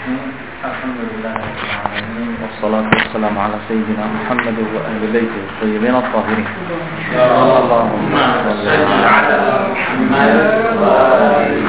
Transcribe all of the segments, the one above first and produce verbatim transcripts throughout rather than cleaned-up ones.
الرحيم. الحمد لله رب العالمين، والصلاة والسلام على سيدنا محمد وأهل بيته الطيبين الطاهرين. اللهم صل على محمد.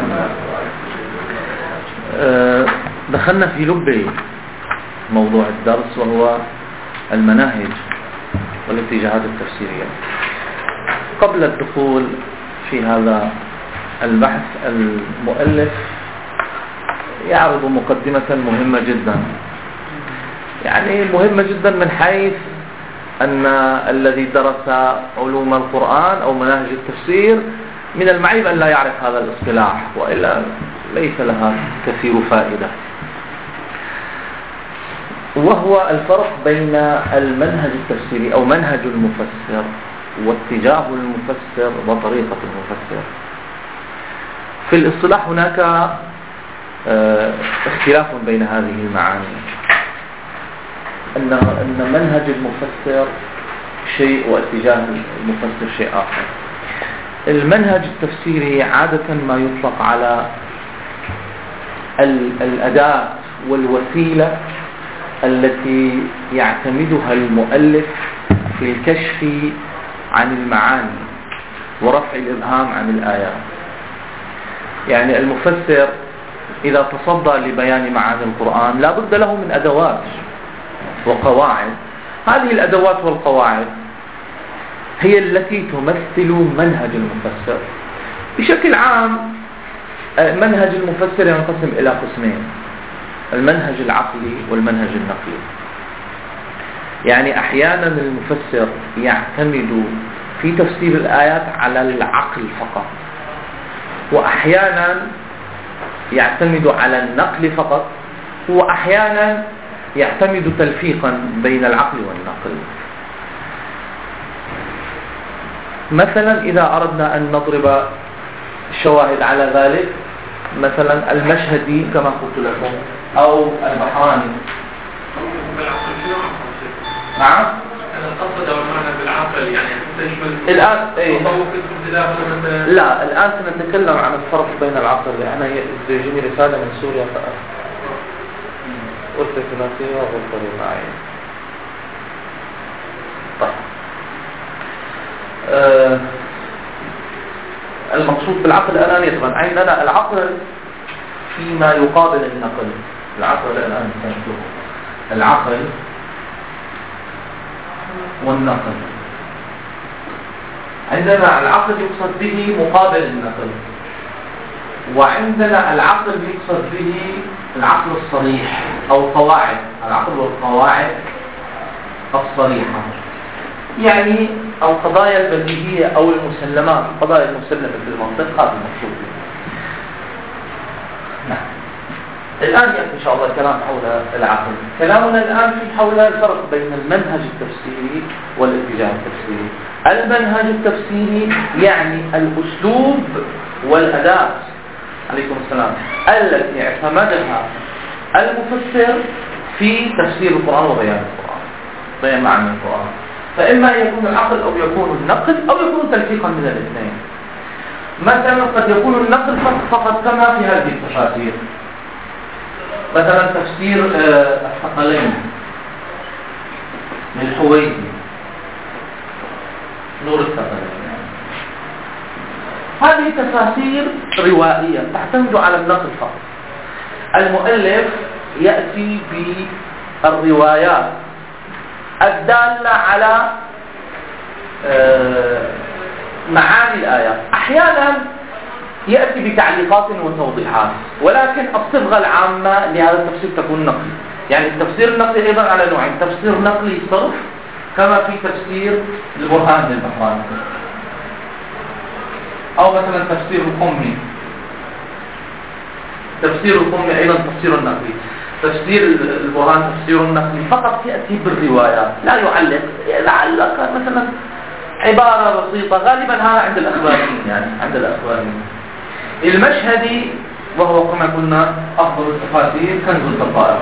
دخلنا في لب موضوع الدرس، وهو المناهج والاتجاهات التفسيرية. قبل الدخول في هذا البحث، المؤلف يعرض مقدمة مهمة جدا، يعني مهمة جدا من حيث أن الذي درس علوم القرآن أو مناهج التفسير من المعيب أن لا يعرف هذا الاصطلاح، وإلا ليس لها كثير فائدة. وهو الفرق بين المنهج التفسيري أو منهج المفسر واتجاه المفسر وطريقة المفسر. في الاصطلاح هناك اختلاف بين هذه المعاني، أن أن منهج المفسر شيء واتجاه المفسر شيء آخر. المنهج التفسيري عادة ما يطلق على الأداة والوسيلة التي يعتمدها المؤلف في الكشف عن المعاني ورفع الإبهام عن الآيات. يعني المفسر إذا تصدى لبيان معاني القرآن لا بد له من أدوات وقواعد. هذه الأدوات والقواعد هي التي تمثل منهج المفسر. بشكل عام منهج المفسر ينقسم إلى قسمين: المنهج العقلي والمنهج النقلي. يعني أحيانا المفسر يعتمد في تفسير الآيات على العقل فقط، وأحيانا يعتمد على النقل فقط، وأحيانا يعتمد تلفيقا بين العقل والنقل. مثلا إذا أردنا أن نضرب الشواهد على ذلك، مثلا المشهدي كما قلت لكم أو البحراني. نعم. أنا القصد أو المعنى بالعقل يعني تشمل الآن إيه؟ مثلا. لا، الآن سنتكلم عن الفرق بين العقل. أنا يجيني رسالة من سوريا قلت ثلاثية وقلت معي. طيب. أه المقصود بالعقل الآن طبعا عندنا العقل فيما يقابل النقل. العقل الآن نشوف العقل والنقل. عندنا العقل يقصد به مقابل النقل، وعندنا العقل يقصد به العقل الصريح أو قواعد العقل والقواعد الصريحة، يعني القضايا البديهية أو المسلمات، القضايا المسلمة في المنطق. هذا المقصود. نعم. الآن يأتي إن شاء الله الكلام حول العقل. كلامنا الآن في حول الفرق بين المنهج التفسيري والاتجاه التفسيري. المنهج التفسيري يعني الأسلوب والأداة عليكم السلام التي اعتمدها المفسر في تفسير القرآن وبيان القرآن، بيان معنى القرآن. فإما يكون العقل أو يكون النقل أو يكون تلفيقا من الاثنين. مثلا قد يكون النقل فقط كما في هذه التفاسير، مثلا تفسير الثقلين للحويني، نور الثقلين. هذه تفاسير روائية تعتمد على النقل فقط. المؤلف يأتي بالروايات الدالة على معاني الآيات. أحيانا يأتي بتعليقات وتوضيحات، ولكن الصبغة العامة لهذا التفسير تكون نقلي. يعني التفسير النقلي أيضا على نوعين: تفسير نقلي صرف كما في تفسير البرهان للبحراني، أو مثلا تفسير القمي. تفسير القمي أيضا تفسير نقلي. تفسير البرهان تفسير نقلي فقط يأتي بالروايات، لا يعلق، لعلك مثلا عبارة بسيطة. غالبا هذا عند الأخباريين، يعني عند الأخباريين. المشهدي وهو كما قلنا أفضل التفاسير، كنز البصائر،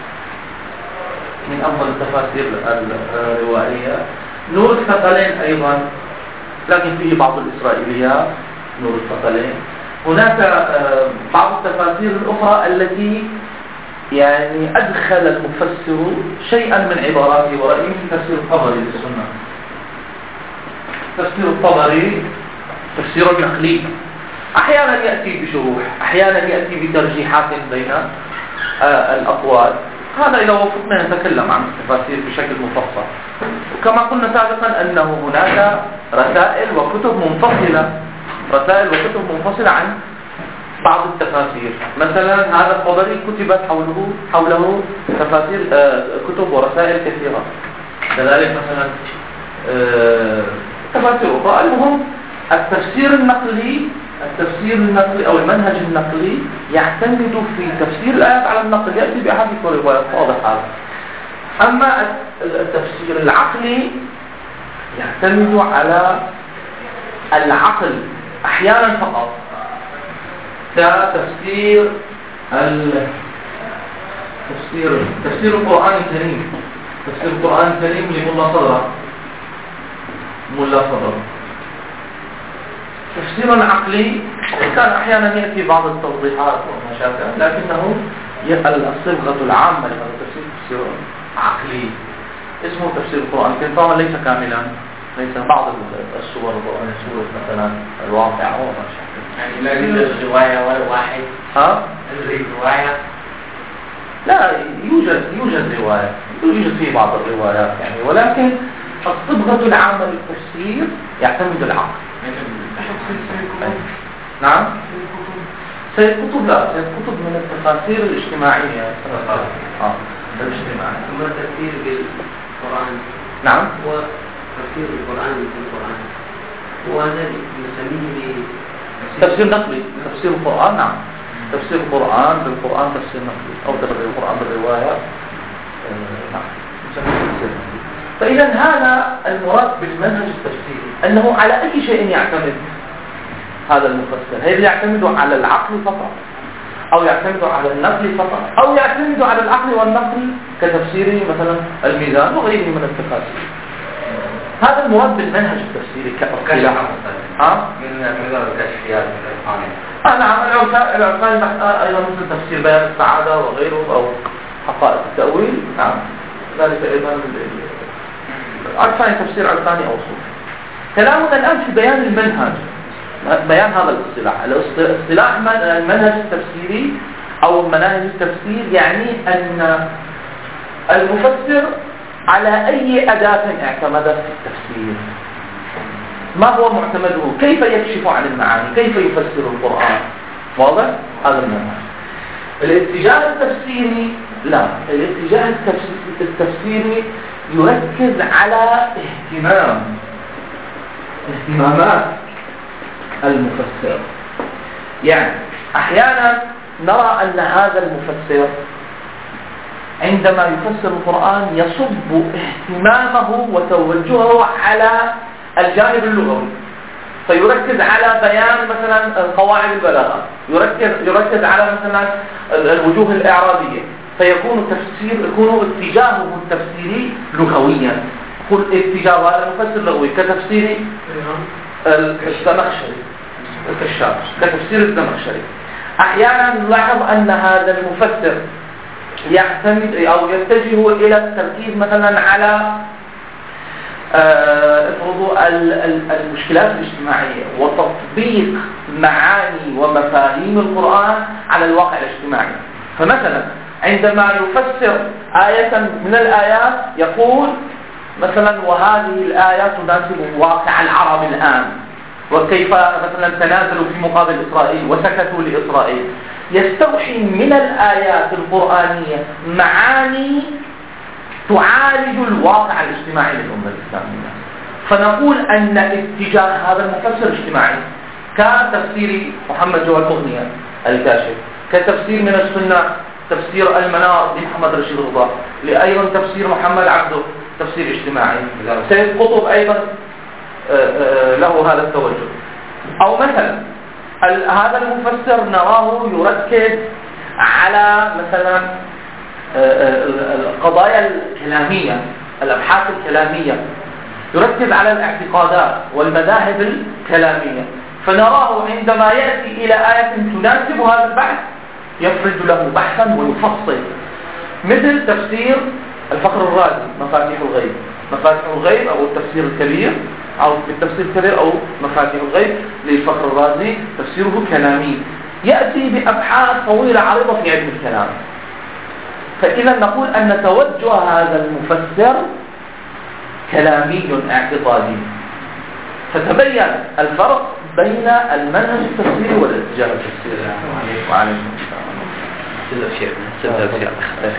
من أفضل التفاسير الروائية. نور الثقلين أيضا، لكن فيه بعض الإسرائيليات. نور الثقلين هناك بعض التفاسير الأخرى التي يعني أدخل المفسر شيئا من عباراته ورأيه في تفسير الطبري للسنة. تفسير الطبري تفسير نقلي، أحيانا يأتي بشروح، أحيانا يأتي بترجيحات بين آه الأقوال. هذا إذا وفقنا نتكلم عن التفاسير بشكل مفصل. وكما قلنا سابقا أنه هناك رسائل وكتب منفصلة رسائل وكتب منفصلة عن بعض التفاسير. مثلا هذا الطبري كتبت حوله حوله تفاسير آه كتب ورسائل كثيرة. كذلك مثلا آه تفاسير أخرى. المهم التفسير النقلي التفسير النقلي أو المنهج النقلي يعتمد في تفسير الآيات على النقل، يأتي بأحاديث وروايات، واضح هذا. أما التفسير العقلي يعتمد على العقل أحيانا فقط، كتفسير تفسير تفسير القرآن الكريم تفسير القرآن الكريم لملا صدرة ملا صدرة تفسير عقلي، كان أحيانا يأتي بعض التوضيحات وما شابه، لكنه الصبغة العامة لهذا التفسير تفسير عقلي اسمه تفسير القرآن الكريم. طبعا ليس كاملا، ليس بعض السور سورة مثلا الواقعة وما شابه. يعني لا يوجد رواية ولا واحد. ها؟ رواية؟ لا يوجد يوجد رواية، يوجد في بعض الروايات يعني، ولكن الصبغة العامة للتفسير يعتمد العقل. نعم. سيد كتب لا سيد كتب من التفاسير الاجتماعية. اه الاجتماعية. ثم تفسير بالقرآن. نعم. هو تفسير القرآن بالقرآن. هو هذا نسميه تفسير نقلي. تفسير القرآن نعم. تفسير القرآن بالقرآن تفسير نقلي، أو تفسير القرآن بالرواية نعم نسميه تفسير نقلي. فإذا هذا المراد بالمنهج التفسيري، أنه على أي شيء يعتمد هذا المفسر. هل يعتمد على العقل فقط، أو يعتمد على النقل فقط، أو يعتمد على العقل والنقل كتفسير مثلا الميزان وغيره من التفاسير. هذا المراد بالمنهج التفسيري كأصطلاح. ها؟ من مجرد الكشفيات الإلهامية. آه نعم. العرفاني أيضا مثل تفسير بيان السعادة وغيره، أو حقائق التأويل. نعم ذلك أيضا عرفاني تفسير عرفاني أو صوفي. كلامنا الآن في بيان المنهج، بيان هذا الاصطلاح. الاصطلاح المنهج التفسيري أو مناهج التفسير يعني أن المفسر على أي أداة اعتمد في التفسير، ما هو معتمده، كيف يكشف عن المعاني، كيف يفسر القرآن. واضح؟ هذا المنهج. الاتجاه التفسيري لا الاتجاه التفسيري يركز على اهتمام اهتمامات المفسر. يعني أحيانا نرى أن هذا المفسر عندما يفسر القرآن يصب اهتمامه وتوجهه على الجانب اللغوي، فيركز على بيان مثلا قواعد البلاغة، يركز يركز على مثلا الوجوه الإعرابية، فيكون تفسير يكون اتجاهه التفسيري لغويا. قل اتجاه هذا المفسر لغوي كتفسير الزمخشري الكشاف، كتفسير الزمخشري. أحيانا نلاحظ أن هذا المفسر يعتمد أو يتجه إلى التركيز مثلا على افرضوا المشكلات الاجتماعية وتطبيق معاني ومفاهيم القرآن على الواقع الاجتماعي. فمثلا عندما يفسر آية من الآيات يقول مثلا وهذه الآيات تناسب واقع العرب الآن، وكيف مثلا تنازلوا في مقابل إسرائيل وسكتوا لإسرائيل. يستوحي من الآيات القرآنية معاني تعالج الواقع الاجتماعي للأمة الإسلامية. فنقول أن اتجاه هذا المفسر اجتماعي، كتفسير محمد جواد مغنية الكاشف، كتفسير من السنة تفسير المنار لمحمد رشيد رضا، لأيضا تفسير محمد عبده تفسير اجتماعي. سيد قطب أيضا له هذا التوجه. أو مثلا هذا المفسر نراه يركز على مثلا القضايا الكلامية، الأبحاث الكلامية، يركز على الاعتقادات والمذاهب الكلامية، فنراه عندما يأتي إلى آية تناسب هذا البحث يفرد له بحثا ويفصل، مثل تفسير الفخر الرازي مفاتيح الغيب، مفاتيح الغيب أو التفسير الكبير أو التفسير الكبير أو مفاتيح الغيب للفخر الرازي تفسيره كلامي، يأتي بأبحاث طويلة عريضة في علم الكلام. فإذا نقول أن توجه هذا المفسر كلامي اعتقادي. فتبين الفرق بين المنهج التفسيري والاتجاه التفسيري. وعليكم السلام.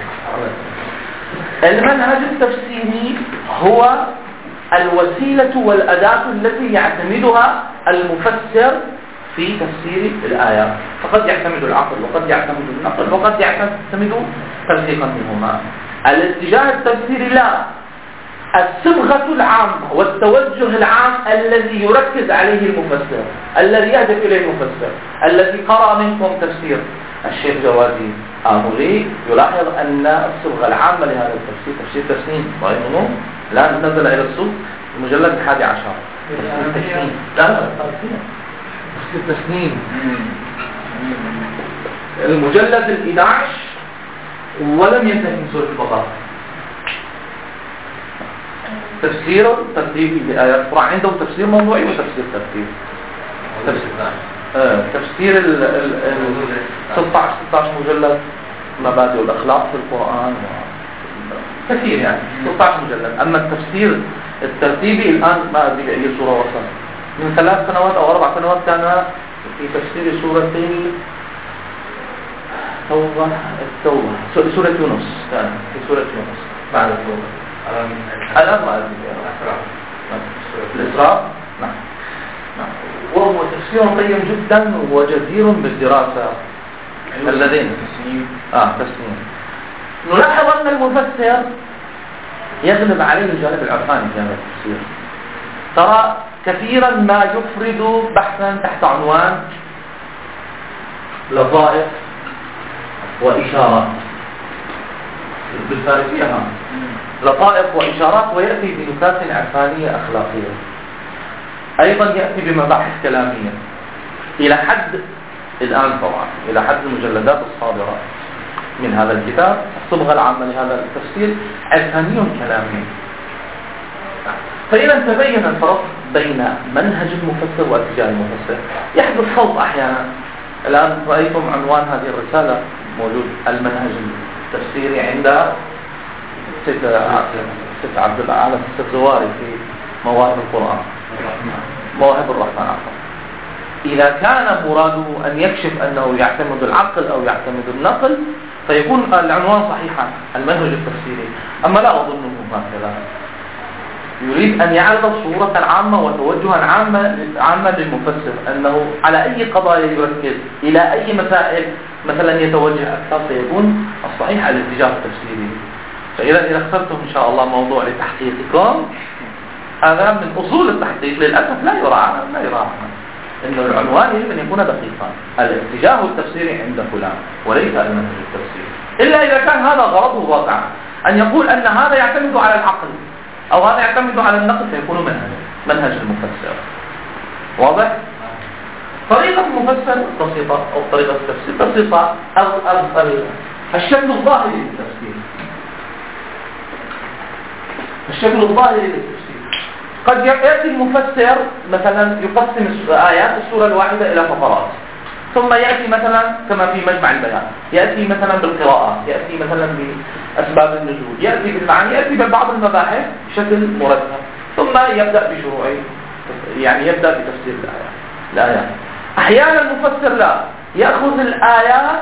المنهج التفسيري هو الوسيلة والأداة التي يعتمدها المفسر في تفسير الآيات، فقد يعتمد العقل وقد يعتمد النقل وقد يعتمد تفريقا منهما. الاتجاه التفسيري لا، الصبغة العامة والتوجه العام الذي يركز عليه المفسر، الذي يهدف إليه المفسر. الذي قرأ منكم تفسير الشيخ جوادي آمري يلاحظ أن الصبغة العامة لهذا التفسير تفسير تسنيم، وإنه الآن نزل إلى السوق المجلد الحادي عشر تفسير تسنيم. لا لا تفسير تسنيم المجلد الإحادي عشر ولم ينتهي من سورة البقرة. تفسير ترتيبي لآيات القرآن، عندهم تفسير موضوعي وتفسير ترتيبي. تفسير, آه. تفسير ال ال ستة عشر ستة عشر مجلد مبادئ الأخلاق في القرآن كثير يعني ستة عشر مجلد. أما التفسير الترتيبي الآن ما أدري أي سورة وصل. من ثلاث سنوات أو أربع سنوات كان في تفسير سورتين توبة التوبة سورة يونس، كان في سورة يونس بعد التوبة. الآن ما أدري الإسراء. نعم نعم. وهو تفسير قيم جدا وجدير بالدراسة. الذين تسنيم آه تسنيم نلاحظ أن المفسر يغلب عليه الجانب العرفاني في هذا التفسير. ترى كثيرا ما يفرد بحثا تحت عنوان لطائف وإشارات بالفارسية، لطائف وإشارات، ويأتي بنكات عرفانية أخلاقية. أيضا يأتي بمباحث كلامية إلى حد الآن طبعا إلى حد المجلدات الصادرة من هذا الكتاب. الصبغة العامة لهذا التفسير عرفاني كلامي. فإذا تبين الفرق بين منهج المفسر واتجاه المفسر. يحدث خلط أحيانا. الآن رأيتم عنوان هذه الرسالة موجود المنهج التفسيري عند ست عبد الأعلى السبزواري في مواهب القرآن مواهب الرحمن عفوا. إذا كان مراده أن يكشف أنه يعتمد العقل أو يعتمد النقل فيكون العنوان صحيحا المنهج التفسيري. أما لا أظنه هكذا. يريد أن يعرض صورة عامة وتوجها عامة عامة للمفسر أنه على أي قضايا يركز، إلى أي مسائل مثلا يتوجه أكثر، سيكون الصحيح الاتجاه التفسيري. فإذا إذا اخترتم إن شاء الله موضوع لتحقيقكم، هذا من أصول التحقيق للأسف لا يراعى لا يراعى إنه العنوان يجب أن يكون دقيقا. الاتجاه التفسيري عند فلان وليس المنهج التفسيري، إلا إذا كان هذا غرضه واقعا أن يقول أن هذا يعتمد على العقل أو هذا يعتمد على النقل، فيكون منهج منهج المفسر. واضح؟ طريقة المفسر بسيطة أو طريقة التفسير بسيطة. أو الشكل الظاهري للتفسير الشكل الظاهري للتفسير قد يأتي المفسر مثلا يقسم آيات السورة الواحدة إلى فقرات، ثم يأتي مثلا كما في مجمع البيان، يأتي مثلا بالقراءة، يأتي مثلا بأسباب النزول، يأتي بالمعاني، يأتي ببعض المباحث بشكل مرتب، ثم يبدأ بشروع يعني يبدأ بتفسير الآيات الآيات أحيانا المفسر لا يأخذ الآيات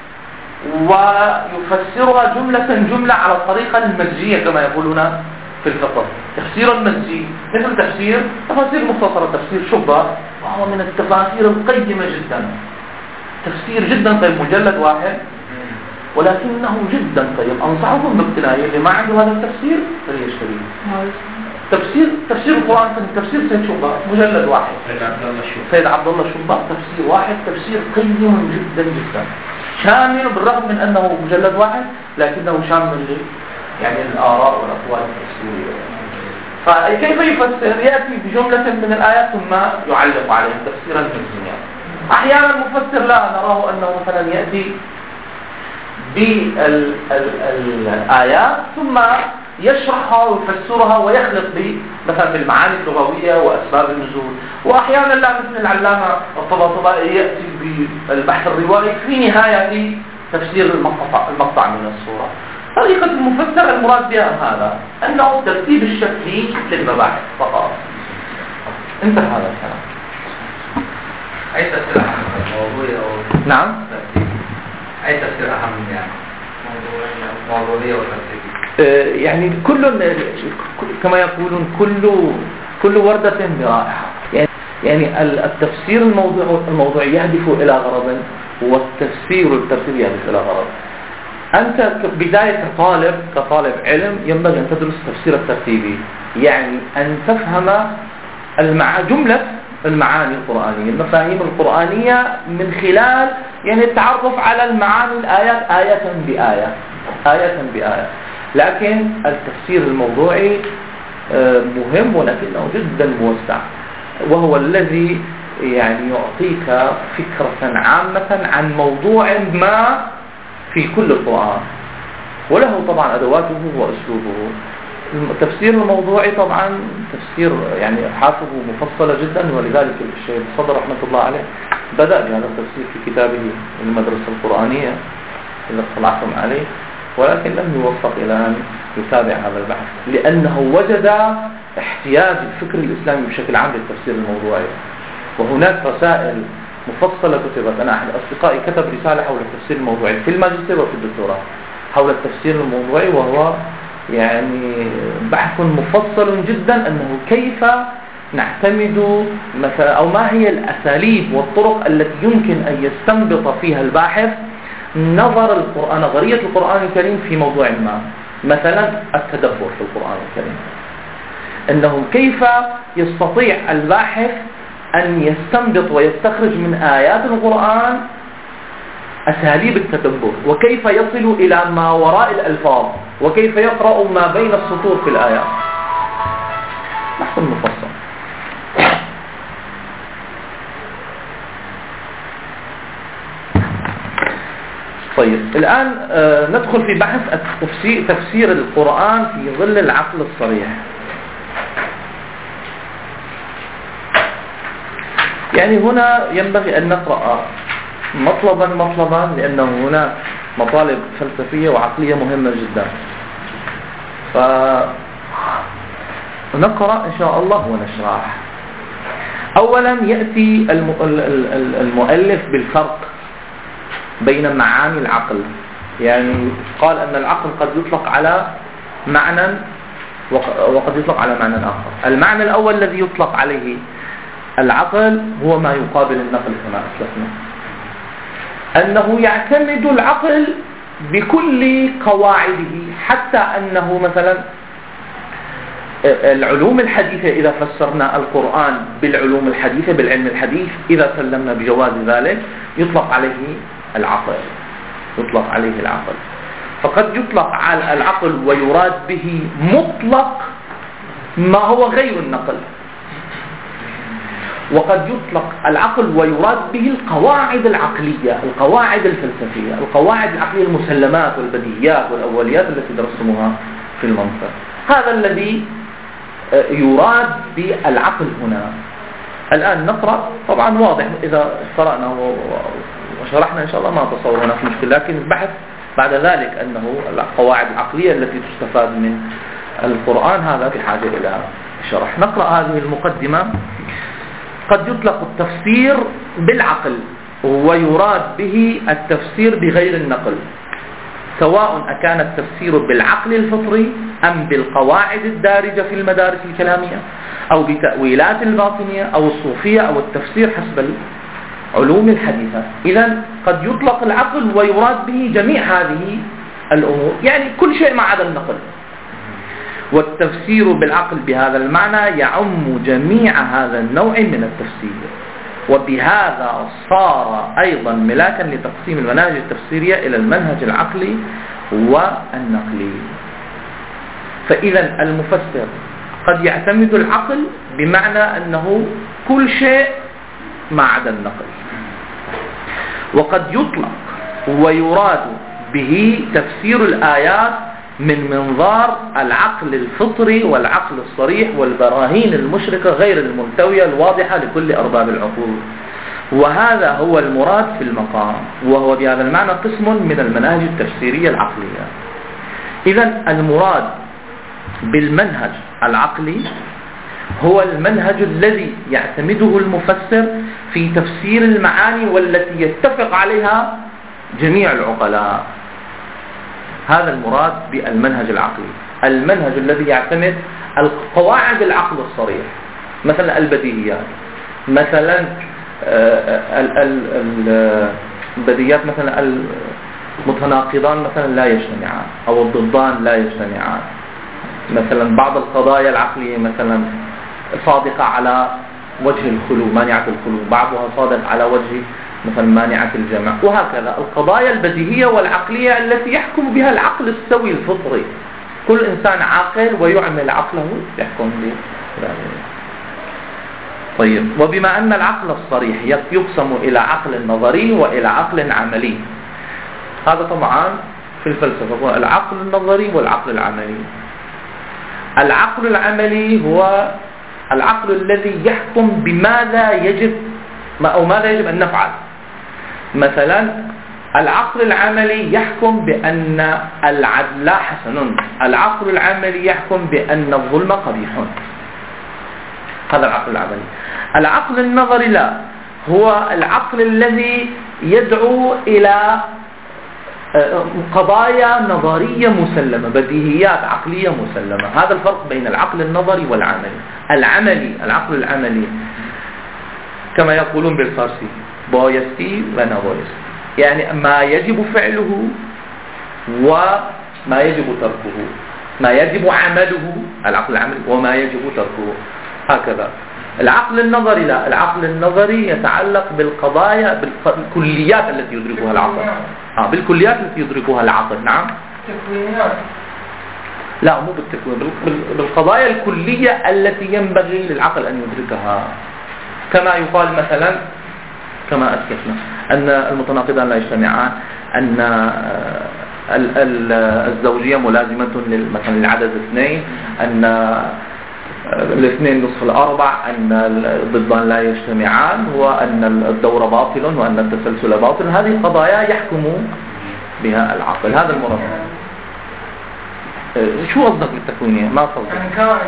ويفسرها جملة جملة على الطريقة المزجية كما يقولون في الفقه، تفسير مزجي، مثل تفسير تفاسير مختصرة، تفسير شبهة، وهو من التفاسير القيمة جدا، تفسير جدا طيب، مجلد واحد ولكنه جدا طيب، أنصحكم باقتنائه. اللي ما عنده هذا التفسير فليشتريه. تفسير تفسير القرآن تفسير سيد شبهة مجلد واحد، سيد عبد الله شبهة تفسير واحد، تفسير قيم جدا جدا شامل، بالرغم من أنه مجلد واحد لكنه شامل يعني الآراء والأقوال التفسيرية. فكيف يفسر؟ يأتي بجملة من الآيات ثم يعلق عليها تفسيرا مزجيا. أحيانا المفسر لا نراه أنه مثلا يأتي بالآيات ثم يشرحها ويفسرها ويخلط مثلا بالمعاني اللغوية وأسباب النزول. وأحيانا لا، مثل العلامة الطباطبائي يأتي بالبحث الروائي في نهاية تفسير المقطع, المقطع من السورة. طريقة المفسر المراد بها هذا أنه الترتيب الشكلي للمباحث فقط. انتهى هذا الكلام. أي تفسير أهم موضوعي أو نعم ترتيب؟ أي تفسير أهم يعني موضوعي أو ترتيب؟ يعني كل كما يقولون كل كل وردة برائحة. يعني يعني التفسير الموضوع الموضوعي يهدف إلى غرض، والتفسير الترتيبي يهدف إلى غرض. أنت بداية كطالب كطالب علم ينبغي أن تدرس التفسير الترتيبي، يعني أن تفهم المع... جملة المعاني القرآنية، المفاهيم القرآنية من خلال يعني التعرف على المعاني الآيات آية بآية آية بآية. لكن التفسير الموضوعي مهم ولكنه جدا موسع، وهو الذي يعني يعطيك فكرة عامة عن موضوع ما في كل القرآن، وله طبعا أدواته وأسلوبه. التفسير الموضوعي طبعا تفسير يعني حافظه مفصلة جدا، ولذلك الشيخ الصدر رحمة الله عليه بدأ بهذا التفسير في كتابه المدرسة القرآنية إذا اطلعتم عليه، ولكن لم يوفق إلى أن يتابع هذا البحث، لأنه وجد احتياج الفكر الإسلامي بشكل عام للتفسير الموضوعي. وهناك رسائل مفصلة كتبت، أنا أحد أصدقائي كتب رسالة حول التفسير الموضوعي في الماجستير وفي الدكتوراه حول التفسير الموضوعي، وهو يعني بحث مفصل جدا أنه كيف نعتمد مثلا أو ما هي الأساليب والطرق التي يمكن أن يستنبط فيها الباحث نظر القرآن نظرية القرآن الكريم في موضوع ما، مثلا التدبر في القرآن الكريم، أنه كيف يستطيع الباحث أن يستنبط ويستخرج من آيات القرآن أساليب التدبر، وكيف يصل إلى ما وراء الألفاظ، وكيف يقرأ ما بين السطور في الآيات. بحث مفصل. طيب الآن آه ندخل في بحث التفسير تفسير القرآن في ظل العقل الصريح. يعني هنا ينبغي أن نقرأ مطلبا مطلبا، لأنه هنا مطالب فلسفية وعقلية مهمة جدا. فنقرأ إن شاء الله ونشرح. أولا يأتي المؤلف بالفرق بين معاني العقل. يعني قال أن العقل قد يطلق على معنى وقد يطلق على معنى آخر. المعنى الأول الذي يطلق عليه العقل هو ما يقابل النقل كما أسلفنا، أنه يعتمد العقل بكل قواعده، حتى أنه مثلا العلوم الحديثة إذا فسرنا القرآن بالعلوم الحديثة بالعلم الحديث إذا سلمنا بجواز ذلك يطلق عليه العقل يطلق عليه العقل فقد يطلق على العقل ويراد به مطلق ما هو غير النقل، وقد يطلق العقل ويراد به القواعد العقلية، القواعد الفلسفية، القواعد العقلية، المسلمات والبديهيات والأوليات التي درستموها في المنطق. هذا الذي يراد بالعقل هنا. الآن نقرأ، طبعا واضح إذا قرأنا وشرحنا إن شاء الله ما تصور هناك مشكلة، لكن البحث بعد ذلك أنه القواعد العقلية التي تستفاد من القرآن هذا بحاجة إلى شرح. نقرأ هذه المقدمة. قد يطلق التفسير بالعقل ويراد به التفسير بغير النقل، سواء أكان التفسير بالعقل الفطري أم بالقواعد الدارجة في المدارس الكلامية أو بتأويلات الباطنية أو الصوفية أو التفسير حسب العلوم الحديثة. إذن قد يطلق العقل ويراد به جميع هذه الأمور، يعني كل شيء ما عدا النقل. والتفسير بالعقل بهذا المعنى يعم جميع هذا النوع من التفسير، وبهذا صار أيضا ملاكا لتقسيم المناهج التفسيرية إلى المنهج العقلي والنقلي. فإذا المفسر قد يعتمد العقل بمعنى أنه كل شيء ما عدا النقل، وقد يطلق ويراد به تفسير الآيات من منظار العقل الفطري والعقل الصريح والبراهين المشركة غير الملتوية الواضحة لكل أرباب العقول. وهذا هو المراد في المقام، وهو بهذا المعنى قسم من المناهج التفسيرية العقلية. إذن المراد بالمنهج العقلي هو المنهج الذي يعتمده المفسر في تفسير المعاني والتي يتفق عليها جميع العقلاء. هذا المراد بالمنهج العقلي، المنهج الذي يعتمد القواعد العقل الصريح، مثلا البديهيات، مثلا البديهيات مثلا المتناقضان مثلا لا يجتمعان، أو الضدان لا يجتمعان. مثلا بعض القضايا العقلية مثلا صادقة على وجه الخلو، مانعة الخلو، بعضها صادق على وجه مثلا مانعة الجمع، وهكذا القضايا البديهية والعقلية التي يحكم بها العقل السوي الفطري. كل إنسان عاقل ويعمل عقله يحكم بها. طيب، وبما أن العقل الصريح يقسم إلى عقل نظري وإلى عقل عملي، هذا طبعا في الفلسفة العقل النظري والعقل العملي. العقل العملي هو العقل الذي يحكم بماذا يجب أو ماذا يجب أن نفعل. مثلا العقل العملي يحكم بأن العدل حسن، العقل العملي يحكم بأن الظلم قبيح. هذا العقل العملي. العقل النظري لا، هو العقل الذي يدعو إلى قضايا نظرية مسلمة، بديهيات عقلية مسلمة. هذا الفرق بين العقل النظري والعملي. العملي، العقل العملي كما يقولون بالفارسي بایستی و نبایستی، يعني ما يجب فعله وما يجب تركه، ما يجب عمله العقل العملي وما يجب تركه، هكذا. العقل النظري لا، العقل النظري يتعلق بالقضايا بالكليات التي يدركها العقل. آه بالكليات التي يدركها العقل. نعم. تكوينات. لا، مو بالتكوين، بالقضايا الكلية التي ينبغي للعقل أن يدركها. كما يقال مثلا كما أسلفنا أن المتناقضان لا يجتمعان، أن الزوجية ملازمة مثلا للعدد اثنين، أن الاثنين نصف الأربع، أن الضدان لا يجتمعان، وأن الدور باطل وأن التسلسل باطل. هذه قضايا يحكم بها العقل. هذا المراد. شو قصدك بالتكوينية؟ ما قصدك؟ يعني كائن،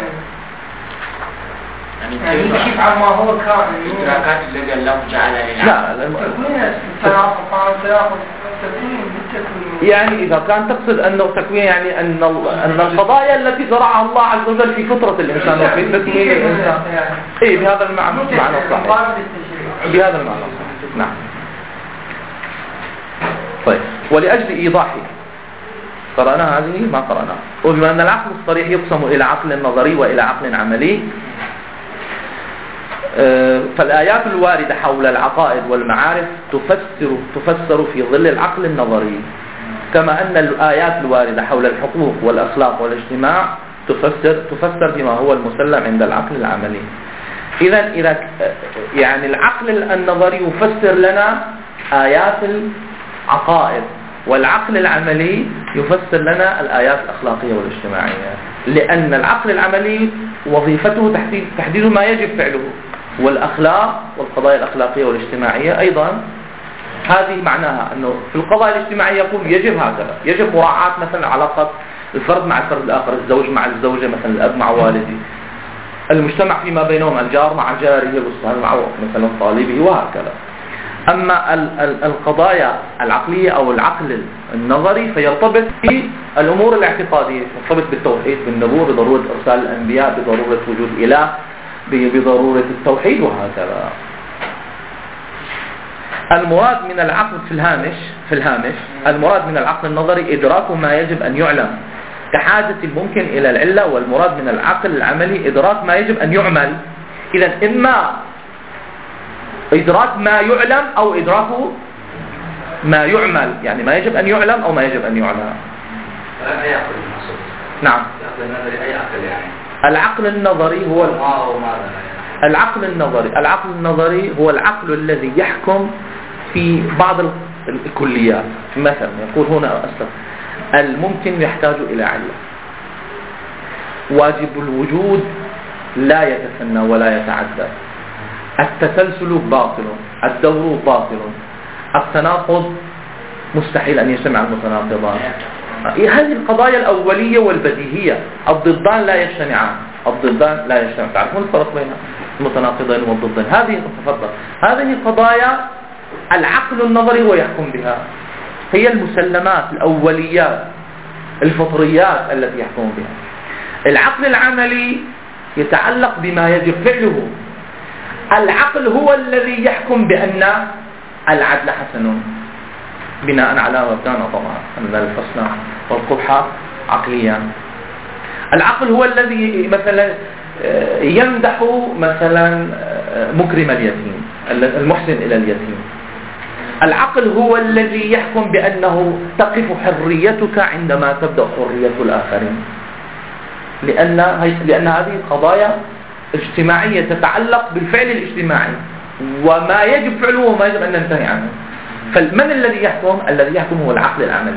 يعني يكشف عن ما هو كائن. الإدراكات التي الله جعل لنا. لا، تكوين التناقض تناقض تكوين بالتكوين. يعني إذا كان تقصد أنه تكوين يعني أن أن القضايا التي زرعها الله عز وجل في فطرة الإنسان وفي تكوين الإنسان. إيه، بهذا المعنى معنى صحيح. بهذا المعنى صحيح. نعم. طيب، ولأجل إيضاحه قرأنا هذه ما قرأنا. وبما أن العقل الصريح يقسم إلى عقل نظري وإلى عقل عملي، فالآيات الواردة حول العقائد والمعارف تفسر تفسر في ظل العقل النظري، كما أن الآيات الواردة حول الحقوق والأخلاق والاجتماع تفسر تفسر بما هو المسلم عند العقل العملي. إذا إذا يعني العقل النظري يفسر لنا آيات العقائد، والعقل العملي يفسر لنا الآيات الأخلاقية والاجتماعية، لأن العقل العملي وظيفته تحديد تحديد ما يجب فعله، والأخلاق والقضايا الأخلاقية والاجتماعية أيضا هذه معناها أنه في القضايا الاجتماعية يقول يجب هكذا، يجب مراعاة مثلا علاقة الفرد مع الفرد الآخر، الزوج مع الزوجة، مثلا الأب مع والده، المجتمع فيما بينهم، الجار مع جاره، والصاحب مع مثلا طالبه، وهكذا. أما القضايا العقلية أو العقل النظري فيرتبط بالأمور الاعتقادية، يرتبط بالتوحيد، بالنبوة، بضرورة إرسال الأنبياء، بضرورة وجود إله، بضرورة التوحيد، وهكذا. المراد من العقل في الهامش في الهامش المراد من العقل النظري إدراك ما يجب أن يعلم كحاجة الممكن إلى العلة، والمراد من العقل العملي إدراك ما يجب أن يعمل. إذا إما إدراك ما يعلم أو إدراك ما يعمل، يعني ما يجب أن يعلم أو ما يجب أن يعلم. أي عقل المقصود؟ نعم. العقل النظري أي عقل يعني؟ العقل النظري هو ماذا؟ العقل النظري العقل النظري هو العقل الذي يحكم في بعض الكليات. مثلا يقول هنا أسلم الممكن يحتاج إلى علة، واجب الوجود لا يتثنى ولا يتعدى، التسلسل باطل، الدور باطل، التناقض مستحيل أن يجتمع المتناقضان. هذه القضايا الأولية والبديهية، الضدان لا يجتمعان، الضدان لا يجتمعان. تعرفون الفرق بين المتناقضين والضدين؟ هذه تفضل هذه القضايا العقل النظري هو يحكم بها، هي المسلمات الأوليات الفطريات التي يحكم بها. العقل العملي يتعلق بما يجب فعله. العقل هو الذي يحكم بأن العدل حسن بناء على مبدأنا طبعا أن الحسن والقبح عقليا. العقل هو الذي مثلا يمدح مثلا مكرم اليتيم، المحسن إلى اليتيم. العقل هو الذي يحكم بأنه تقف حريتك عندما تبدأ حرية الآخرين، لأن لأن هذه قضايا اجتماعية تتعلق بالفعل الاجتماعي وما يجب فعله وما يجب أن ننتهي عنه. فمن الذي يحكم؟ الذي يحكم هو العقل العملي.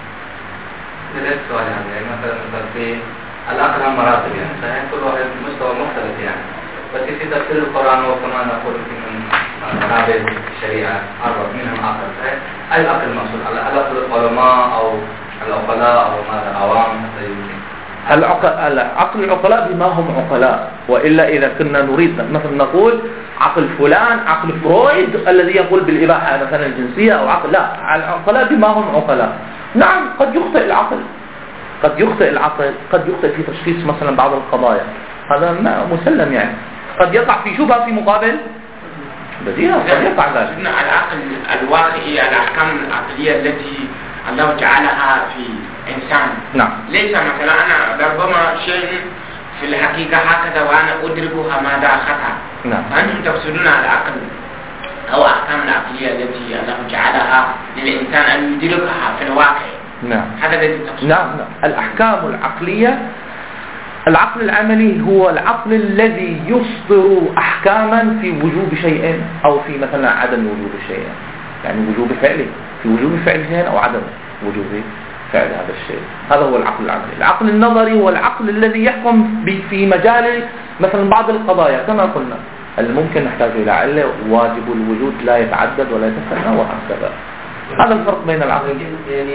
ليش سؤال يعني مثلا مثلا في العقل هم مراتب يعني صحيح كل واحد مستوى مختلف يعني، بس في تفسير القرآن وكمان نقول من منابع الشريعة أربع منهم عقل صحيح. أي العقل المقصود؟ العقل العلماء أو العقلاء أو ماذا العوام حتى يمكن العقل العقلاء بما هم عقلاء، وإلا إذا كنا نريد مثلا نقول عقل فلان عقل فرويد الذي يقول بالإباحة مثلا الجنسية أو عقل، لا، العقلاء بما هم عقلاء. نعم قد يخطئ العقل، قد يخطئ العقل، قد يخطئ في تشخيص مثلا بعض القضايا، هذا ما مسلم يعني. قد يقع في شبهة في مقابل بديهة، قد يقع ذلك. العقل الواقعي الأحكام العقلية التي الله جعلها في إنسان. نعم. ليس مثلا أنا ربما شيء في الحقيقة هكذا وأنا أدركها ماذا خطأ. نعم. فأنتم تقصدون العقل أو أحكام العقلية التي الله جعلها للإنسان أن يدركها في الواقع. نعم. هذا الذي تقصدون. نعم نعم. الأحكام العقلية، العقل العملي هو العقل الذي يصدر أحكاما في وجوب شيء أو في مثلا عدم وجوب شيء، يعني وجوب فعله، في وجوب فعل شيء أو عدم وجوب فعل هذا الشيء. هذا هو العقل العملي. العقل النظري هو العقل الذي يحكم في مجال مثلا بعض القضايا كما قلنا الممكن نحتاج إلى علة، واجب الوجود لا يتعدد ولا يتثنى وهكذا. هذا الفرق بين العقل. يعني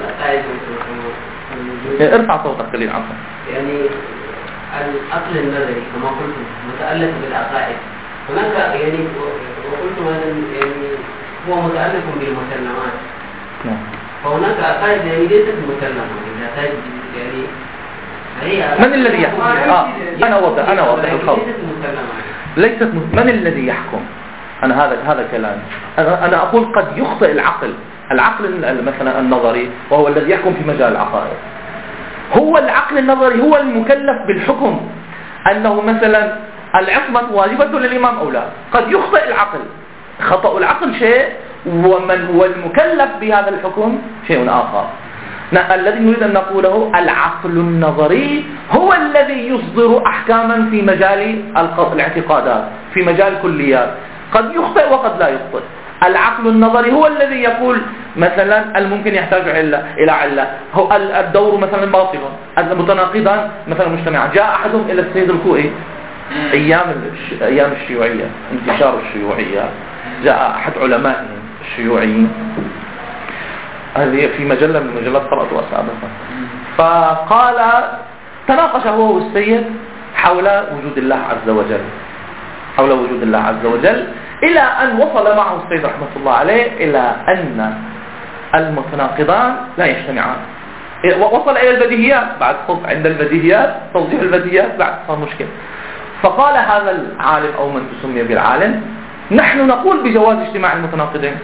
ارفع صوتك قليل عفوا. يعني العقل النظري كما قلت متألف بالعقائد، هناك يعني وقلت مثلا يعني هو متألف بالمسلمات. نعم. فهناك عقائد يعني ليست مسلمة، العقائد يعني هي من الذي يحكم؟ آه أنا أوضح أنا أوضح الخوف. ليست من الذي يحكم؟ أنا هذا هذا كلام. أنا أنا أقول قد يخطئ العقل، العقل مثلا النظري وهو الذي يحكم في مجال العقائد. هو العقل النظري هو المكلف بالحكم أنه مثلا العصمة واجبة للإمام أو لا. قد يخطئ العقل، خطأ العقل شيء ومن والمكلف بهذا الحكم شيء آخر. الذي نريد أن نقوله العقل النظري هو الذي يصدر أحكاما في مجال الاعتقادات، في مجال الكليات، قد يخطئ وقد لا يخطئ. العقل النظري هو الذي يقول مثلا الممكن يحتاج إلى علة، هو الدور مثلا باطل، المتناقضان مثلا مجتمعا. جاء أحدهم إلى السيد الخوئي أيام أيام الشيوعية، انتشار الشيوعية، جاء أحد علمائهم الشيوعيين، هذه في مجلة من المجلات قرأتها سابقا، فقال تناقش هو والسيد حول وجود الله عز وجل، حول وجود الله عز وجل، إلى أن وصل معه السيد رحمة الله عليه إلى أن المتناقضان لا يجتمعان. وصل إلى البديهيات، بعد خط عند البديهيات توضيح البديهيات بعد صار مشكلة. فقال هذا العالم أو من تسمي بالعالم نحن نقول بجواز اجتماع المتناقضين.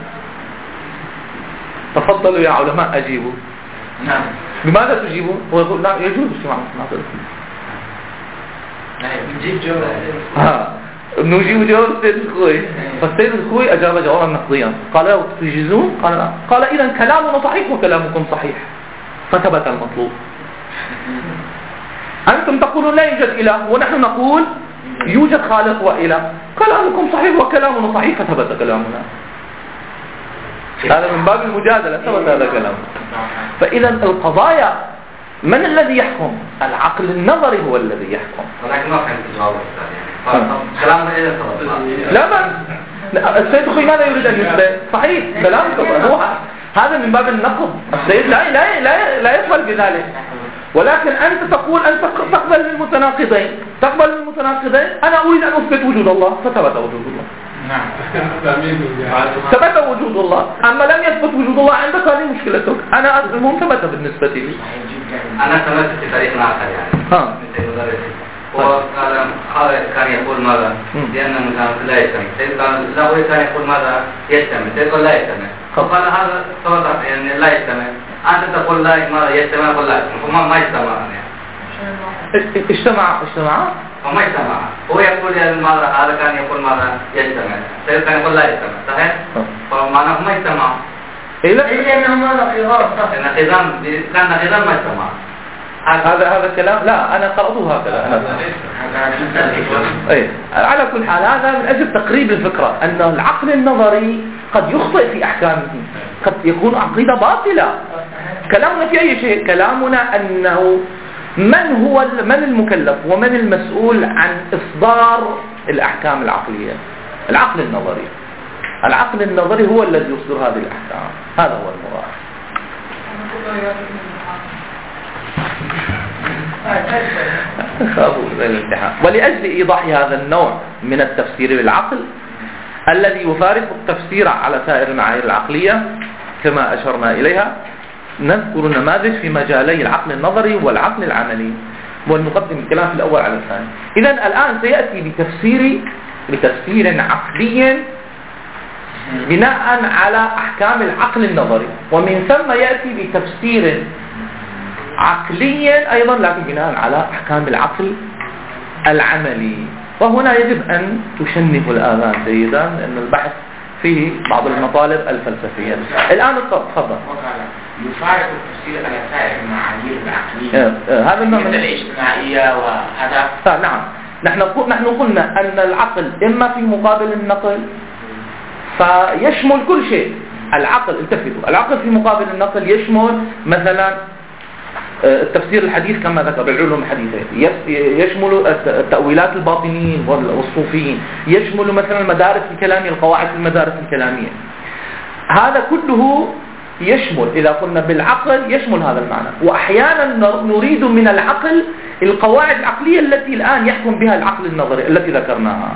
تفضلوا يا علماء أجيبوا. نعم. بماذا تجيبوا؟ هو يقول لا يجوز اجتماع المتناقضين. نجيب جواب. ها نجيب جواب السيد الخوي. فالسيد الخوي أجاب جوابا نقضيا. قال له تجيزون؟ قال لا. قال إذا كلامنا صحيح وكلامكم صحيح. فثبت المطلوب. أنتم تقولون لا يوجد إله ونحن نقول يوجد خالق وإله. كلامكم صحيح وكلامنا صحيح فثبت كلامنا. هذا من باب المجادلة، ثبت هذا الكلام. فإذا القضايا من الذي يحكم؟ العقل النظري هو الذي يحكم. ولكن ما فهمت الجواب يعني. كلام إذا ثبت. لا ما لا السيد أخوي ماذا يريد أن يثبت؟ صحيح كلامك هو هذا من باب النقد. السيد لا لا لا لا يقبل بذلك، ولكن أنت تقول أنت تقبل المتناقضين، تقبل المتناقضين. أنا أريد أن أثبت وجود الله، فثبت وجود الله. نعم. ثبت وجود الله. أما لم يثبت وجود الله عندك هذه مشكلتك. أنا المهم ثبت بالنسبة لي. أنا سمعت في تاريخ آخر يعني. ها. هو كان يقول ماذا؟ لأن مثلا لا يسمع. كان لا كان يقول ماذا؟ يسمع. يقول لا يسمع. فقال هذا ثبت يعني لا يسمع. أنت تقول لا ماذا يسمع ولا لا يسمع. فما ما يسمع يعني. اجتمع اجتمع. فما يسمع. هو يقول يعني ماذا؟ هذا كان يقول ماذا؟ يسمع. سيد كان يقول لا يسمع. صحيح؟ فمعناه ما يسمع. إلا إنه ما نقضان. إن خزان كان خزان ما يسمع. هذا هذا كلام لا أنا قرأته هكذا أنا. أي على كل حال هذا من أجل تقريب الفكرة أن العقل النظري قد يخطئ في أحكامه، قد يكون عقيدة باطلة. كلامنا في أي شيء؟ كلامنا أنه من هو من المكلف ومن المسؤول عن إصدار الأحكام العقلية؟ العقل النظري. العقل النظري هو الذي يصدر هذه الأحكام. هذا هو المراد. ولأجل إيضاح هذا النوع من التفسير بالعقل الذي يفارق التفسير على سائر المعايير العقلية كما أشرنا إليها، نذكر نماذج في مجالي العقل النظري والعقل العملي، ونقدم الكلام في الأول على الثاني. إذن الآن سيأتي بتفسير بتفسير عقلي بناء على أحكام العقل النظري، ومن ثم يأتي بتفسير عقليا أيضا لكن بناء على أحكام العقل العملي. وهنا يجب أن تشنف الآذان جيدا لأن البحث فيه بعض المطالب الفلسفية. الآن تفضل. يفارق التفسير على سائر المعايير العقلية هذا النوع من الاجتماعية وهذا. نعم نحن نحن قلنا أن العقل إما في مقابل النقل فيشمل كل شيء. العقل التفتوا العقل في مقابل النقل يشمل مثلا التفسير الحديث كما ذكر بالعلوم الحديثة، يشمل التأويلات الباطنيين والصوفيين، يشمل مثلا المدارس الكلامية، القواعد في المدارس الكلامية. هذا كله يشمل إذا قلنا بالعقل يشمل هذا المعنى. وأحيانا نريد من العقل القواعد العقلية التي الآن يحكم بها العقل النظري التي ذكرناها.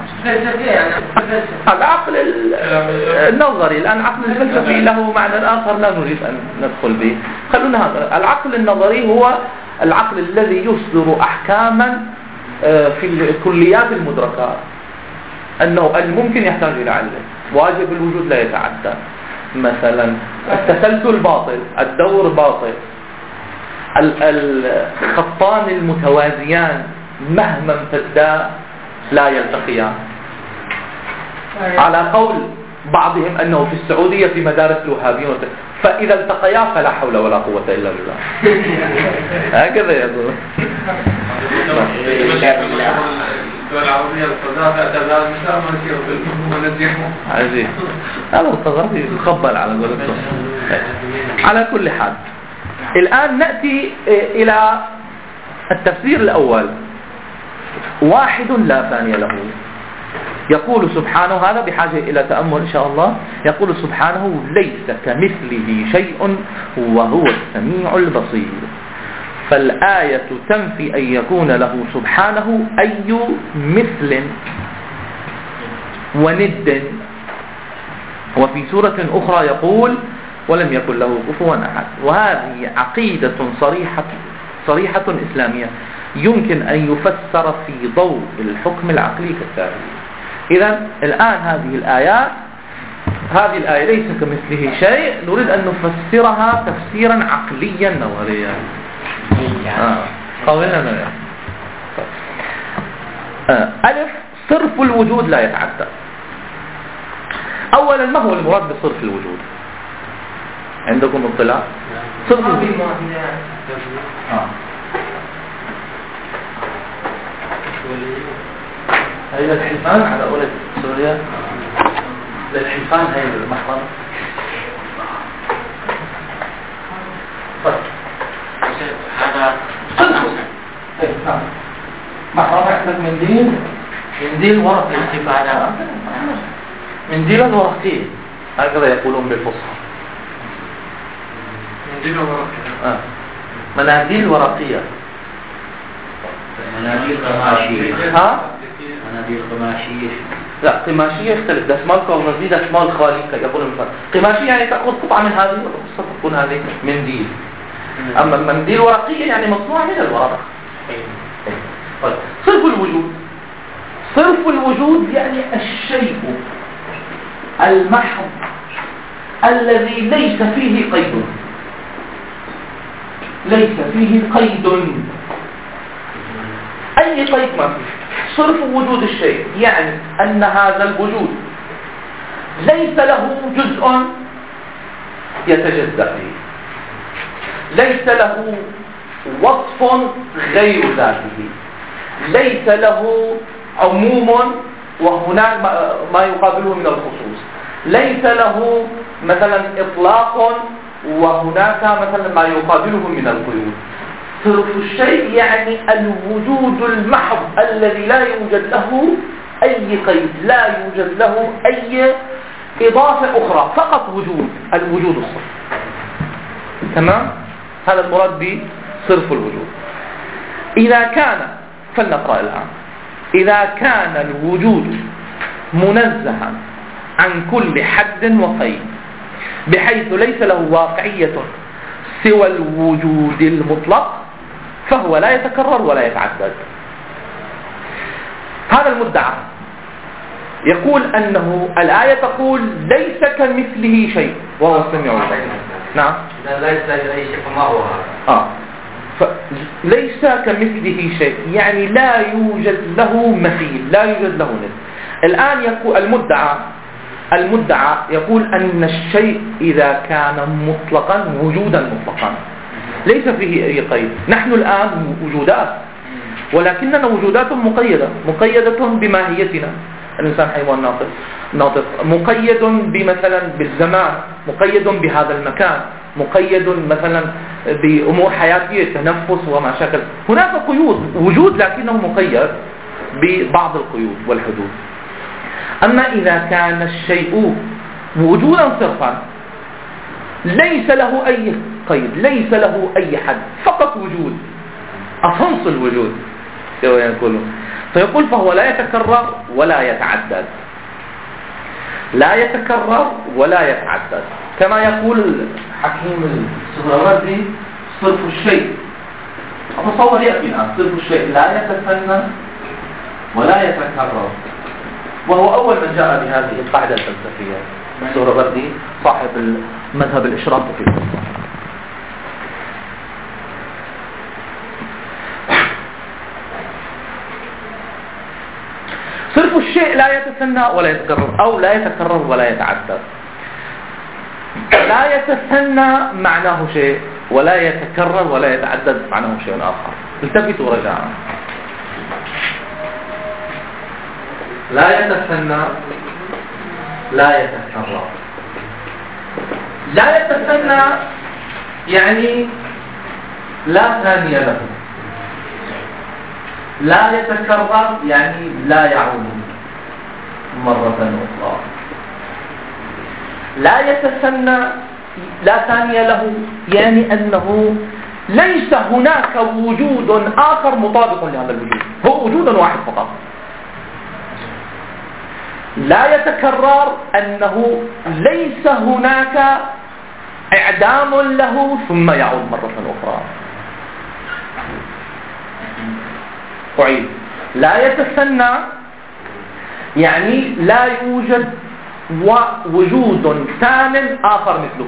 العقل النظري الآن العقل الفلسفي له معنى آخر لا نريد أن ندخل به. خلونا هذا العقل النظري هو العقل الذي يصدر أحكاما في الكليات المدركات، أنه الممكن يحتاج إلى علة، واجب الوجود لا يتعدى، مثلا التسلسل باطل، الدور باطل، الخطان المتوازيان مهما امتدا لا يلتقيان، على قول بعضهم أنه في السعودية في مدارس الوهابيين فإذا التقيا فلا حول ولا قوة إلا بالله. هكذا يقول. الدول العربية القذافة تبلغ مثال ما نسيره ونزيحه. عزيز هذا القذافي يخبل على قولتهم. على كل حال الآن نأتي إلى التفسير الأول، واحد لا ثاني له. يقول سبحانه، هذا بحاجة إلى تأمل إن شاء الله، يقول سبحانه ليس كمثله شيء وهو السميع البصير. فالآية تنفي أن يكون له سبحانه أي مثل وند. وفي سورة أخرى يقول ولم يكن له كفوا أحد. وهذه عقيدة صريحة صريحة إسلامية يمكن أن يفسر في ضوء الحكم العقلي كالتالي. إذن الآن هذه الآيات هذه الآية ليس كمثله شيء نريد أن نفسرها تفسيرا عقليا نظريا. آه. قولنا نرى. آه. ألف صرف الوجود لا يتعدى. أولا ما هو المراد بصرف الوجود؟ عندكم اطلاع؟ صرف الوجود آه. هاي الحلفان على قولة سوريا، للحلفان هاي المحضر هذا الأحسن. ما رافع لك منديل منديل ورقي هذا منديلا ورقيا هكذا يقولون بالفصحى. منديل ورقي. آه. مناديل ورقية. مناديل قماشية. ها؟ مناديل قماشية. لا قماشية يختلف، ده شمال قومزي ده شمال خالي يقول المثال. قماشية يعني تأخذ قطعة من هذه والقصة تكون هذه منديل. أما المنديل ورقية يعني مصنوعة من الورق. طيب صرف الوجود. صرف الوجود يعني الشيء المحض الذي ليس فيه قيد. ليس فيه قيد، أي قيد ما فيه. صرف وجود الشيء يعني أن هذا الوجود ليس له جزء يتجزأ فيه، ليس له وصف غير ذاته، ليس له عموم وهناك ما يقابله من الخصوص، ليس له مثلا إطلاق وهناك مثلا ما يقابله من القيود. صرف الشيء يعني الوجود المحض الذي لا يوجد له أي قيد، لا يوجد له أي إضافة أخرى، فقط وجود، الوجود الصرف. تمام؟ هذا المراد بصرف الوجود. إذا كان، فلنقرأ الآن، إذا كان الوجود منزها عن كل حد وقيد بحيث ليس له واقعية سوى الوجود المطلق فهو لا يتكرر ولا يتعدد. هذا المدعى يقول أنه الآية تقول ليس كمثله شيء وهو السميع البصير. نعم. ليس كمثله شيء فما هو هذا؟ آه. ليس كمثله شيء يعني لا يوجد له مثيل، لا يوجد له مثل. الآن يقول المدعى المدعى يقول أن الشيء إذا كان مطلقا وجودا مطلقا ليس فيه أي قيد. نحن الآن وجودات ولكننا وجودات مقيدة، مقيدة بماهيتنا. الإنسان حيوان ناطق ناطق مقيد بمثلا بالزمان، مقيد بهذا المكان، مقيد مثلا بأمور حياتية، تنفس وما شكل. هناك قيود، وجود لكنه مقيد ببعض القيود والحدود. أما إذا كان الشيء وجودا صرفا ليس له أي قيد، ليس له أي حد، فقط وجود، أصنص الوجود يقولون، فيقول فهو لا يتكرر ولا يتعدد، لا يتكرر ولا يتعدد. كما يقول حكيم السهروردي صرف الشيء، أتصور يأتي الآن صرف الشيء لا يتثنى ولا يتكرر، وهو أول من جاء بهذه القاعدة الفلسفية. السهروردي صاحب المذهب الإشراقي في الفلسفة. صرف الشيء لا يتثنى ولا يتكرر أو لا يتكرر ولا يتعدد. لا يتثنى معناه شيء ولا يتكرر ولا يتعدد معناه شيء آخر. التفتوا رجاء. لا يتثنى لا يتكرر. لا يتثنى يعني لا ثاني له. لا يتكرر يعني لا يعود مرة أخرى. لا يتثنى لا ثاني له يعني أنه ليس هناك وجود آخر مطابق لهذا الوجود، هو وجود واحد فقط. لا يتكرر أنه ليس هناك إعدام له ثم يعود مرة أخرى. أعيد. لا يتثنى يعني لا يوجد وجود ثان آخر مثله،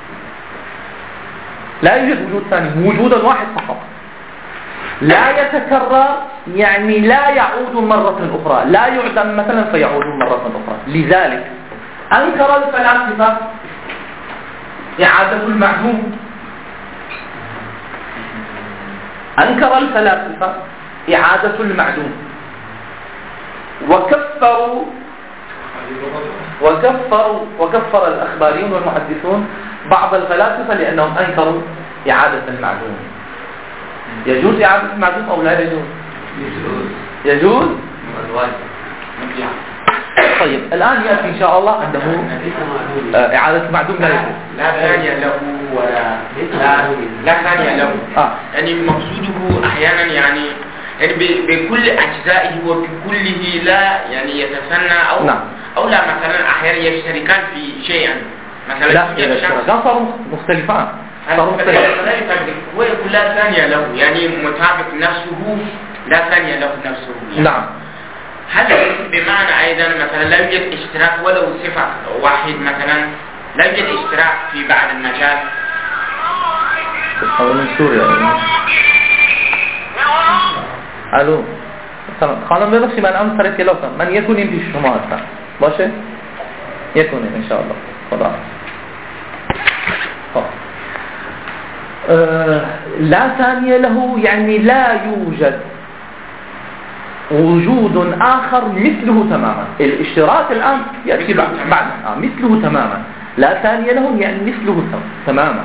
لا يوجد وجود ثاني، وجود واحد فقط. لا يتكرر يعني لا يعود مرة أخرى، لا يعدم مثلا فيعود مرة أخرى. لذلك أنكر الفلاسفة إعادة المعدوم، أنكر الفلاسفة إعادة المعدوم، وكفروا وكفروا وكفر الأخباريون والمحدثون بعض الفلاسفة لأنهم أنكروا إعادة المعدوم. يجوز إعادة المعدوم أو لا يجوز؟ يجوز؟ طيب الآن يأتي إن شاء الله أنه آه إعادة المعدوم لا يجوز. لا ثانية له ولا لا لا ثانية له. آه. يعني مقصوده أحيانا يعني يعني بكل أجزائه وبكله لا يعني يتثنى أو نعم. أو لا مثلا أحيانا يشتركان في شيء مثلا. لا إذا اشتركان صاروا مختلفان. صاروا مختلفان. هو يقول لا ثانية له يعني مطابق نفسه لا ثانية له نفسه. يعني. نعم. هل بمعنى أيضا مثلا لا يوجد اشتراك ولو صفة واحد مثلا لا يوجد اشتراك في بعض المجال؟ هذا من سوريا. الو خانم ببخشید من امس سر کلاسم من یکونیم پیش شما هستم باشه یکونیم ان شاء الله خدا خب أه لا ثانية له يعني لا يوجد وجود آخر مثله تماما. الاشتراك الآن يأتي بعد, بعد. آه مثله تماما. لا ثانية له يعني مثله تماما.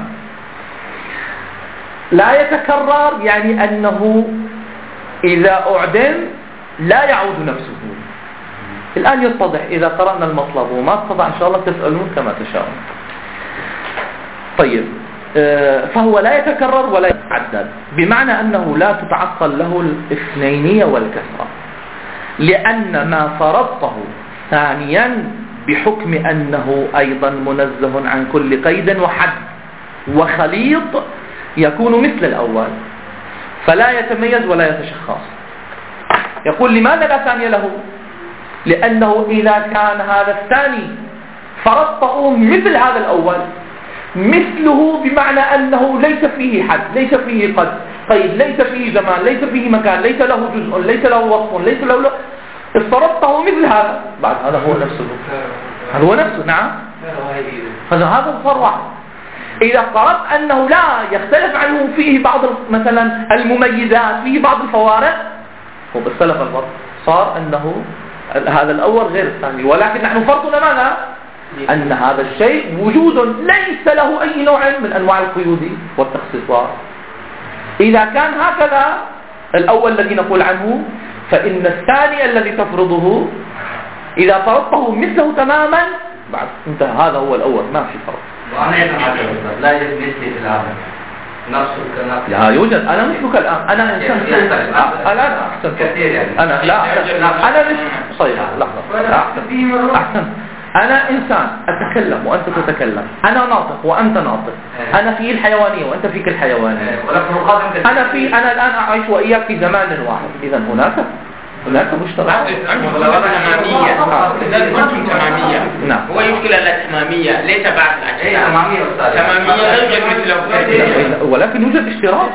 لا يتكرر يعني أنه إذا أعدم لا يعود نفسه. الآن يتضح إذا قرأنا المطلب وما اتضح إن شاء الله تسألون كما تشاءون. طيب فهو لا يتكرر ولا يتعدد بمعنى أنه لا تتعقل له الاثنينية والكسرة لأن ما فرضته ثانيا بحكم أنه أيضا منزه عن كل قيد وحد وخليط يكون مثل الأول فلا يتميز ولا يتشخص. يقول لماذا لا ثانية له؟ لأنه إذا كان هذا الثاني فرضته مثل هذا الأول مثله بمعنى أنه ليس فيه حد ليس فيه قد قيد ليس فيه زمان ليس فيه مكان ليس له جزء ليس له وصف ليس له افترضته مثل هذا بعد هذا هو نفسه هذا هو نفسه. نعم هذا هذا صار واحد. إذا فرضت أنه لا يختلف عنه فيه بعض مثلا المميزات فيه بعض الفوارق هو بالسلف الفرق صار أنه هذا الأول غير الثاني ولكن نحن فرضنا ماذا؟ أن هذا الشيء وجود ليس له أي نوع من أنواع القيود والتخصيصات. إذا كان هكذا الأول الذي نقول عنه فإن الثاني الذي تفرضه إذا فرضته مثله تماما بعد انتهى هذا هو الأول ما في فرق. وأنا يتحدث لا يوجد مثلي في العالم نفسه كنفسه. لا يوجد. أنا مثلك الآن أنا إنسان الآن أحسن كثير يعني. أنا لا أنا مش صحيح لحظة أحسن أحسن أنا إنسان أتكلم وأنت تتكلم أنا ناطق وأنت ناطق أنا في الحيوانية وأنت فيك الحيوانية أنا في أنا الآن أعيش وإياك في زمان واحد إذا هناك هناك مشترك. التمامية إذا كنتم تمامية نعم هو يشكل التمامية ليس بعد الأجزاء. تمامية تمامية لا يوجد مثله ولكن يوجد اشتراك.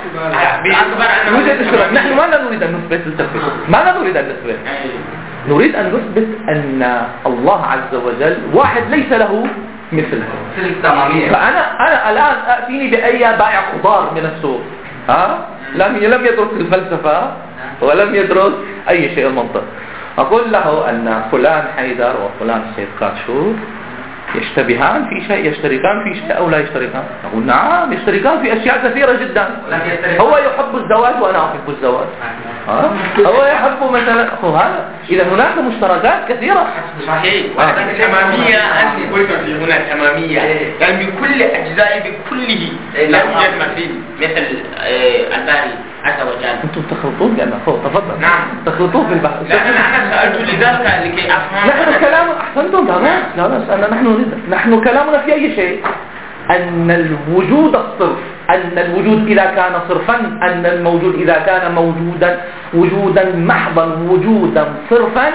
يوجد اشتراك. نحن ماذا نريد أن نثبت التفكير؟ ماذا نريد أن نثبت؟ نريد أن نثبت أن الله عز وجل واحد ليس له مثله. فأنا أنا الآن أتيني بأي بائع خضار من السوق ها لم لم يدرس الفلسفة ولم يدرس أي شيء المنطق أقول له أن فلان حيدر وفلان سيد كاتشور يشتبهان في شيء يشتركان في شيء أو لا يشتركان؟ نقول نعم يشتركان في أشياء كثيرة جدا. هو يحب الزواج وأنا أحب الزواج ها؟ هو يحب مثلا هذا إذا هناك مشتركات كثيرة. صحيح ولكن التمامية أنت قلت في هنا تمامية يعني بكل أجزاء بكله لا يوجد مثيل مثل الباري عز وجل. أنتم تخلطون لأن تفضل. نعم تخلطون في البحث. لا أنا سألت لذلك لكي أفهم. نحن كلام أحسنتم لا لا لا نحن نريد نحن كلامنا في أي شيء أن الوجود الصرف أن الوجود إذا كان صرفا أن الموجود إذا كان موجودا وجودا محضا وجودا صرفا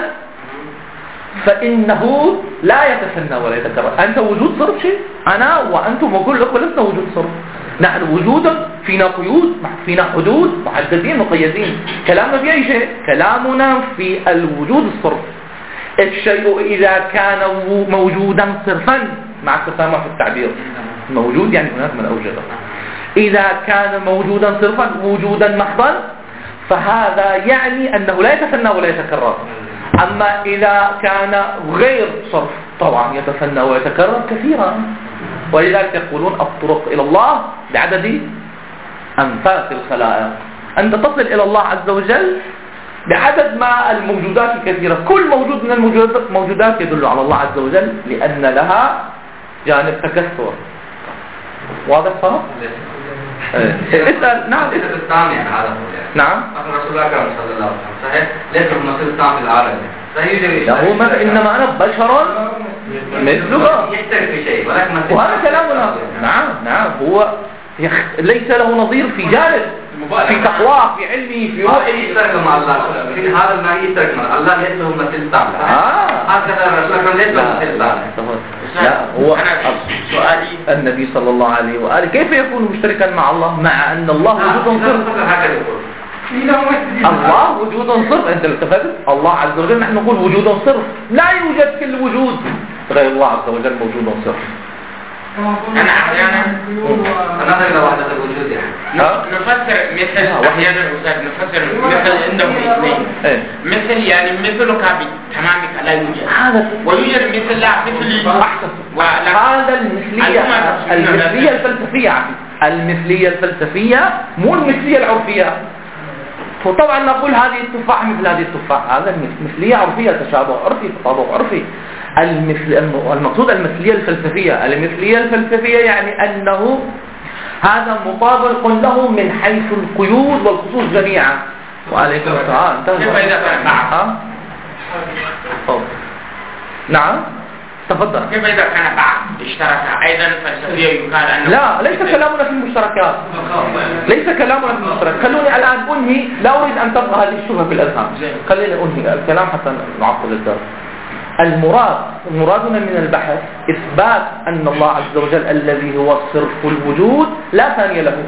فإنه لا يتثنى ولا يتكرر. أنت وجود صرف شيء أنا وأنتم وكل أخوة لسنا وجود صرف. نحن وجود فينا قيود فينا حدود محددين مقيدين. كلامنا في أي شيء كلامنا في الوجود الصرف. الشيء إذا كان موجودا صرفا مع التسامح في التعبير موجود يعني هناك من أوجده. إذا كان موجودا صرفا وجودا محضا فهذا يعني أنه لا يتثنى ولا يتكرر. أما إذا كان غير صرف طبعا يتثنى ويتكرر كثيرا. ولذلك يقولون الطرق إلى الله بعدد أنفاس الخلائق أنت تصل إلى الله عز وجل بعدد ما الموجودات الكثيرة. كل موجود من الموجودات موجودات يدل على الله عز وجل لأن لها جانب تكثر. واضح صار؟ اسأل. نعم الإسلام يعني هذا هو يعني. نعم رسول الله أكرم صلى الله عليه وسلم صحيح ليس المصير الإسلام في العالم صحيح. هو ما إنما أنا بشر مثلك يشترك في شيء ولكن وهذا كلامنا. نعم نعم هو يخ... ليس له نظير في جانب في تقواه في علمه في روحه. يشترك مع الله في هذا المعنى يشترك مع الله ليس له مثل ثاني. آه هكذا الرسول أكرم ليس له مثل ثاني. لا هو سؤالي النبي صلى الله عليه وآله كيف يكون مشتركا مع الله مع أن الله وجود صرف؟ الله وجود صرف. أنت التفت الله عز وجل نحن نقول وجود صرف لا يوجد كل وجود غير الله عز وجل موجود صرف. أنا أحيانا نظر إلى وحدة الوجود يعني نفسر مثل أحيانا نفسر مثل عندهم اثنين مثل يعني مثلك بتمامك لا يوجد ويوجد مثل لا مثلي أحسن. هذا المثلية المثلية الفلسفية المثلية الفلسفية مو المثلية العرفية. وطبعا نقول هذه التفاح مثل هذه التفاح هذا المثلية عرفية تشابه عرفي تطابق عرفي. المثل المقصود المثلية الفلسفية. المثلية الفلسفية يعني أنه هذا مطابق له من حيث القيود والخصوص جميعا. وعليكم السلام. كيف إذا كان بعض؟ نعم تفضل. كيف إذا كان بعض اشترك أيضا فلسفية يقال أنه لا ليس كلامنا في المشتركات ليس كلامنا في المشتركات. خلوني الآن أنهي لا أريد أن تبقى هذه الشبهة في الأذهان. خليني أنهي الكلام حتى نعقد الدرس. المراد مرادنا من البحث إثبات أن الله عز وجل الذي هو صرف الوجود لا ثاني له.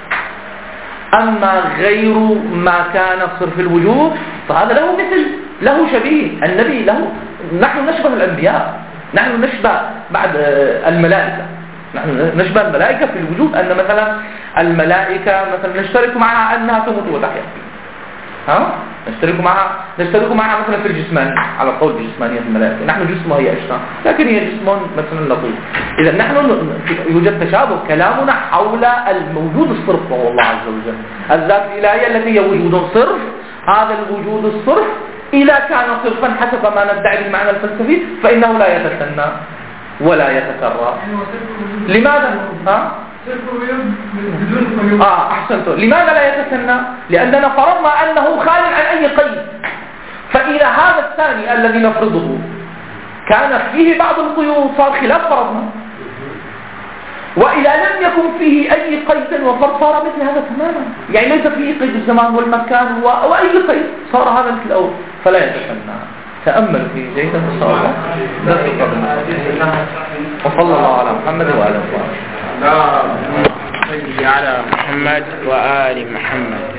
أما غير ما كان صرف الوجود فهذا له مثل له شبيه. النبي له نحن نشبه الأنبياء نحن نشبه بعد الملائكة نحن نشبه الملائكة في الوجود أن مثلا الملائكة مثلا نشترك معها أنها تموت وتحيا. ها نشترك معها نشترك معها مثلا في الجسمان على قول بجسمانية الملائكة. نحن جسم وهي أجسام لكن هي جسم مثلا لطيف. إذا نحن يوجد تشابه. كلامنا حول الموجود الصرف وهو الله عز وجل الذات الإلهية التي هي وجود صرف. هذا الوجود الصرف إذا كان صرفا حسب ما ندعي بالمعنى الفلسفي فإنه لا يتثنى ولا يتكرر. لماذا؟ ها؟ آه أحسنت. لماذا لا يتثنى؟ لأننا فرضنا أنه خال عن أي قيد. فإذا هذا الثاني الذي نفرضه كان فيه بعض القيود صار خلاف فرضنا. وإذا لم يكن فيه أي قيد وفرض صار مثل هذا تماما. يعني ليس فيه قيد الزمان والمكان وأي قيد صار هذا مثل الأول فلا يتثنى. تأمل فيه جيدا إن شاء الله. وصلى الله على محمد وعلى آله وصحبه. على محمد وآل محمد.